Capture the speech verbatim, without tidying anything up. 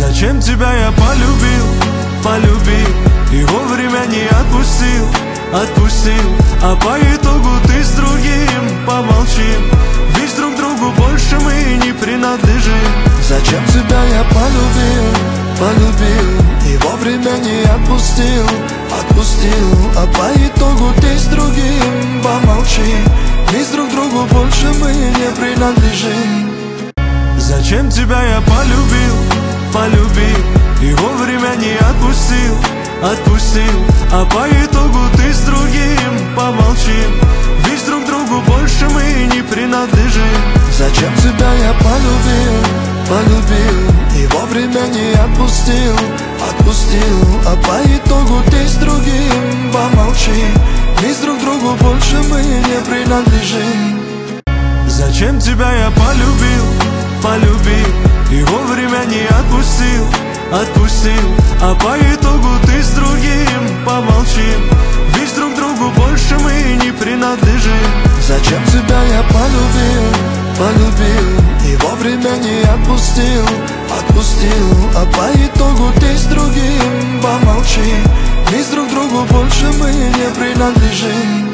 Зачем тебя я полюбил, полюбил и вовремя не отпустил, отпустил. А по итогу ты с другим помолчим, ведь друг другу больше мы не принадлежим. Зачем тебя я полюбил, полюбил и вовремя не отпустил, отпустил. А по итогу ты с другим помолчим, ведь друг другу больше мы не принадлежим. Зачем тебя я полюбил, полюбил и вовремя не отпустил, отпустил. А по итогу ты с другим помолчим, ведь друг другу больше мы не принадлежим. Зачем тебя я полюбил, полюбил и вовремя не отпустил, отпустил. А по итогу ты с другим помолчим, ведь друг другу больше мы не принадлежим. Зачем тебя я полюбил, полюбил и вовремя не отпустил, отпустил. А по итогу ты с другим помолчим, ведь друг другу больше мы не принадлежим. Зачем тебя я полюбил, полюбил и вовремя не отпустил, отпустил. А по итогу ты с другим помолчим, ведь друг другу больше мы не принадлежим.